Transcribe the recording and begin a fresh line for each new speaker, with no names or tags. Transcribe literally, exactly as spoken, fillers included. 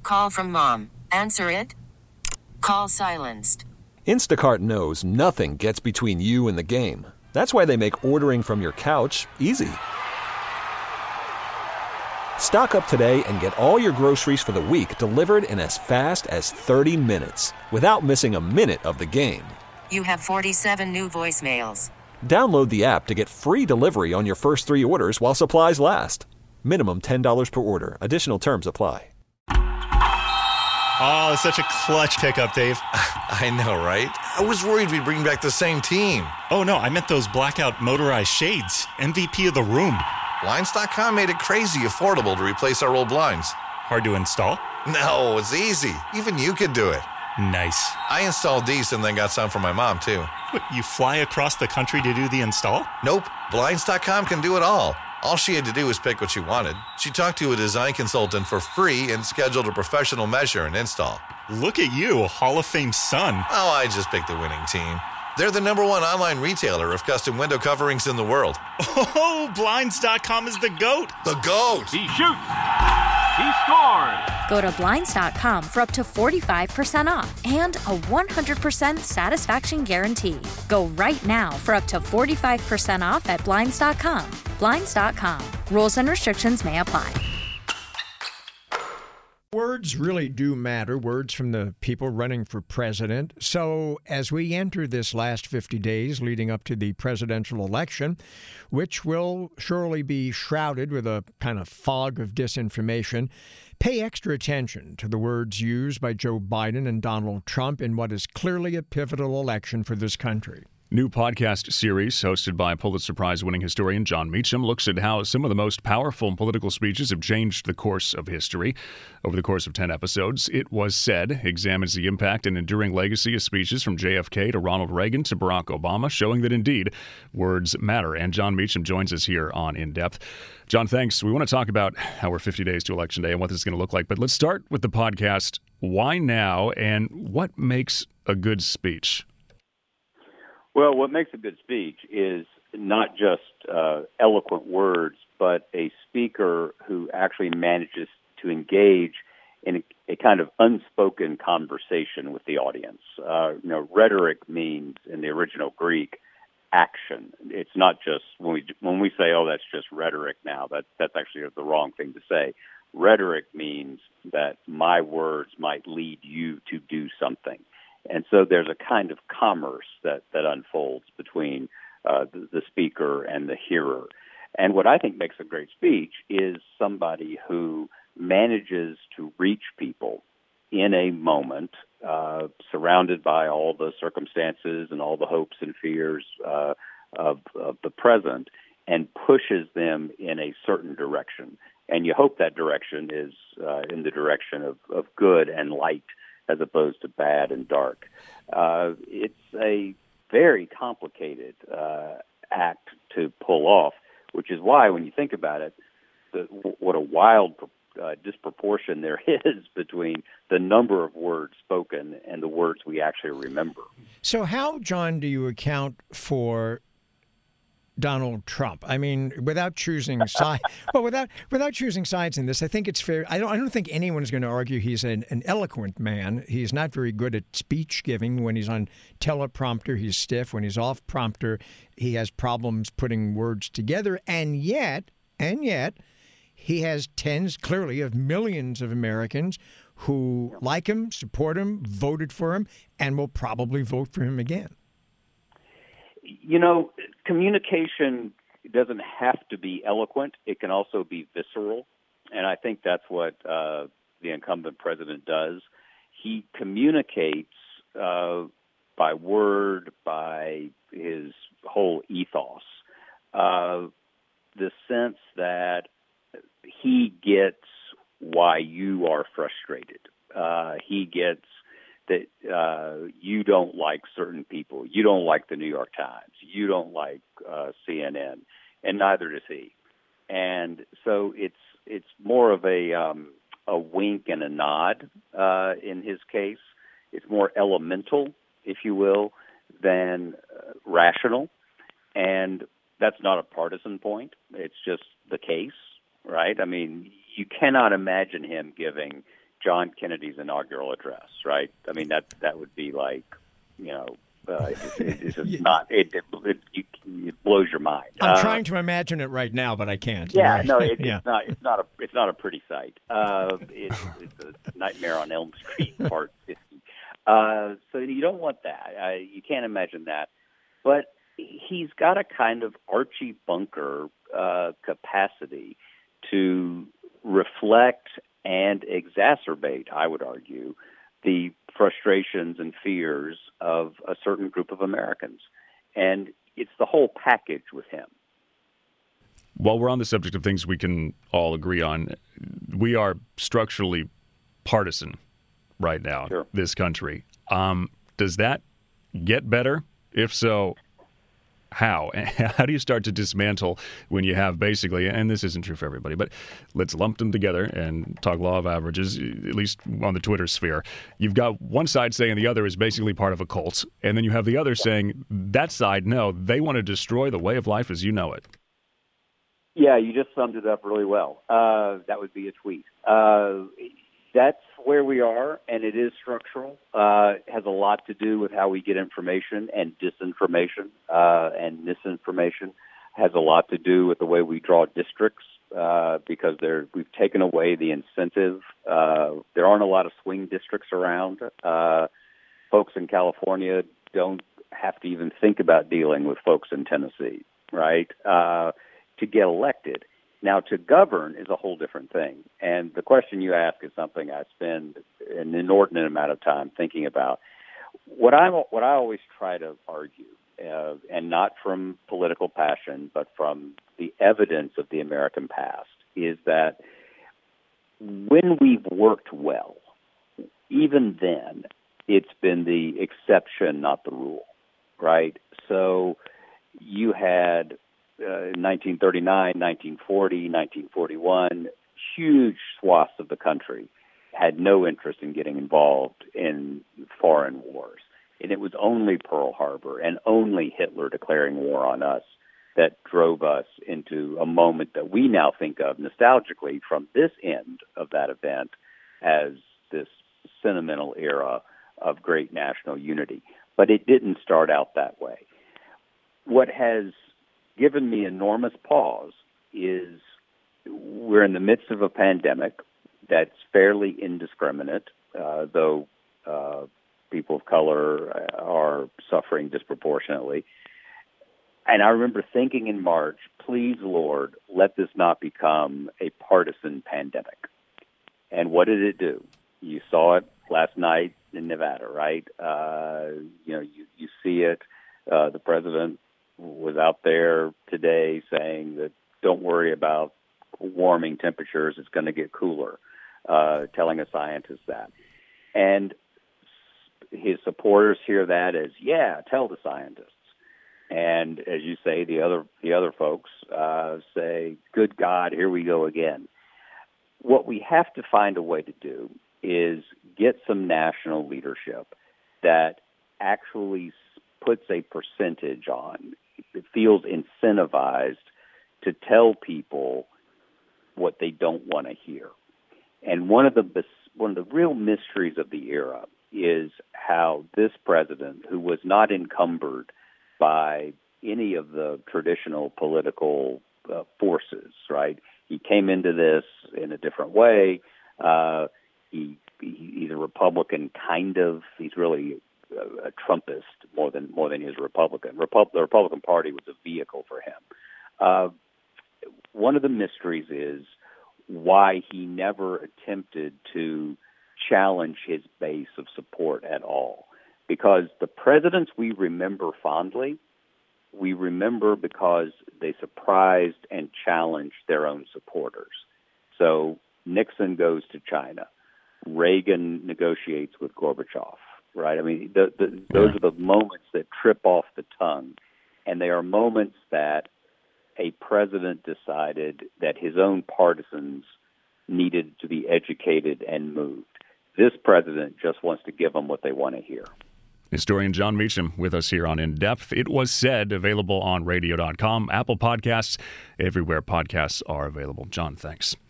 Call from mom. Answer it. Call silenced.
Instacart knows nothing gets between you and the game. That's why they make ordering from your couch easy. Stock up today and get all your groceries for the week delivered in as fast as thirty minutes without missing a minute of the game.
You have forty-seven new voicemails.
Download the app to get free delivery on your first three orders while supplies last. Minimum ten dollars per order. Additional terms apply.
Oh, such a clutch pickup, Dave.
I know, right? I was worried we'd bring back the same team.
Oh, no, I meant those blackout motorized shades. M V P of the room.
Blinds dot com made it crazy affordable to replace our old blinds.
Hard to install?
No, it's easy. Even you could do it.
Nice.
I installed these and then got some for my mom, too.
What, you fly across the country to do the install?
Nope. Blinds dot com can do it all. All she had to do was pick what she wanted. She talked to a design consultant for free and scheduled a professional measure and install.
Look at you, Hall of Fame son.
Oh, I just picked the winning team. They're the number one online retailer of custom window coverings in the world.
Oh, Blinds dot com is the GOAT.
The GOAT.
He shoots. He scores.
Go to Blinds dot com for up to forty-five percent off and a one hundred percent satisfaction guarantee. Go right now for up to forty-five percent off at Blinds dot com. Blinds dot com. Rules and restrictions may apply.
Words really do matter, words from the people running for president. So as we enter this last fifty days leading up to the presidential election, which will surely be shrouded with a kind of fog of disinformation, pay extra attention to the words used by Joe Biden and Donald Trump in what is clearly a pivotal election for this country.
New podcast series hosted by Pulitzer Prize-winning historian John Meacham looks at how some of the most powerful political speeches have changed the course of history. Over the course of ten episodes, It Was Said examines the impact and enduring legacy of speeches from J F K to Ronald Reagan to Barack Obama, showing that indeed words matter. And John Meacham joins us here on In Depth. John, thanks. We want to talk about how we're fifty days to Election Day and what this is going to look like. But let's start with the podcast. Why now, and what makes a good speech?
Well, what makes a good speech is not just uh, eloquent words, but a speaker who actually manages to engage in a, a kind of unspoken conversation with the audience. Uh, you know, rhetoric means, in the original Greek, action. It's not just when we when we say, "Oh, that's just rhetoric." Now, that that's actually the wrong thing to say. Rhetoric means that my words might lead you to do something. And so there's a kind of commerce that, that unfolds between uh, the, the speaker and the hearer. And what I think makes a great speech is somebody who manages to reach people in a moment, uh, surrounded by all the circumstances and all the hopes and fears uh, of, of the present, and pushes them in a certain direction. And you hope that direction is uh, in the direction of, of good and light, as opposed to bad and dark. Uh, it's a very complicated uh, act to pull off, which is why, when you think about it, the, what a wild uh, disproportion there is between the number of words spoken and the words we actually remember.
So how, John, do you account for Donald Trump? I mean, without choosing sides, well, without without choosing sides in this, I think it's fair. I don't. I don't think anyone is going to argue he's an, an eloquent man. He's not very good at speech giving. When he's on teleprompter, he's stiff. When he's off prompter, he has problems putting words together. And yet, and yet, he has tens, clearly, of millions of Americans who like him, support him, voted for him, and will probably vote for him again.
You know, communication doesn't have to be eloquent. It can also be visceral. And I think that's what uh, the incumbent president does. He communicates uh, by word, by his whole ethos, uh, the sense that he gets why you are frustrated. Uh, he gets that uh, you don't like certain people. You don't like the New York Times. You don't like uh, C N N, and neither does he. And so it's it's more of a um, a wink and a nod uh, in his case. It's more elemental, if you will, than uh, rational. And that's not a partisan point. It's just the case, right? I mean, you cannot imagine him giving John Kennedy's inaugural address, right? I mean, that that would be like, you know, uh, it, it, it's just
Yeah.
not. It it, it, you, it blows your mind.
I'm
Uh,
trying to imagine it right now, but I can't.
Yeah,
Right.
no, it,
yeah.
it's not. It's not a. It's not a pretty sight. Uh, it, it's a Nightmare on Elm Street, Part fifty. Uh, so you don't want that. Uh, you can't imagine that. But he's got a kind of Archie Bunker uh, capacity to reflect and exacerbate, I would argue, the frustrations and fears of a certain group of Americans. And it's the whole package with him.
While we're on the subject of things we can all agree on, we are structurally partisan right now,
Sure.
this country. Um, does that get better? If so, how? How do you start to dismantle when you have basically, and this isn't true for everybody, but let's lump them together and talk law of averages, at least on the Twitter sphere. You've got one side saying the other is basically part of a cult, and then you have the other saying that side, no, they want to destroy the way of life as you know it.
Yeah, you just summed it up really well. Uh, that would be a tweet. Uh, that's where we are, and it is structural. Uh, it has a lot to do with how we get information and disinformation, uh, and misinformation has a lot to do with the way we draw districts, uh, because there, we've taken away the incentive. Uh, there aren't a lot of swing districts around. Uh, folks in California don't have to even think about dealing with folks in Tennessee, right, uh, to get elected. Now, to govern is a whole different thing. And the question you ask is something I spend an inordinate amount of time thinking about. What I what I always try to argue, uh, and not from political passion, but from the evidence of the American past, is that when we've worked well, even then, it's been the exception, not the rule, right? So you had Uh, in nineteen thirty-nine, nineteen forty, nineteen forty-one, huge swaths of the country had no interest in getting involved in foreign wars. And it was only Pearl Harbor and only Hitler declaring war on us that drove us into a moment that we now think of nostalgically from this end of that event as this sentimental era of great national unity. But it didn't start out that way. What has given me enormous pause is we're in the midst of a pandemic that's fairly indiscriminate, uh, though uh, people of color are suffering disproportionately. And I remember thinking in March, please, Lord, let this not become a partisan pandemic. And what did it do? You saw it last night in Nevada, right? Uh, you know, you, you see it. Uh, the president was out there today saying that don't worry about warming temperatures, it's going to get cooler, uh, telling a scientist that. And his supporters hear that as, yeah, tell the scientists. And as you say, the other the other folks uh, say, good God, here we go again. What we have to find a way to do is get some national leadership that actually puts a percentage on, it feels incentivized to tell people what they don't want to hear. And one of the one of the real mysteries of the era is how this president, who was not encumbered by any of the traditional political uh, forces, right? He came into this in a different way. Uh, he, he he's a Republican, kind of. He's really a, a Trumpist more than more than he's a Republican. Repub- the Republican Party was a vehicle for him. Uh, one of the mysteries is why he never attempted to challenge his base of support at all. Because the presidents we remember fondly, we remember because they surprised and challenged their own supporters. So Nixon goes to China. Reagan negotiates with Gorbachev, right? I mean, the, the, those are the moments that trip off the tongue. And they are moments that a president decided that his own partisans needed to be educated and moved. This president just wants to give them what they want to hear.
Historian Jon Meacham with us here on In Depth. It Was Said, available on radio dot com, Apple Podcasts, everywhere podcasts are available. Jon, thanks.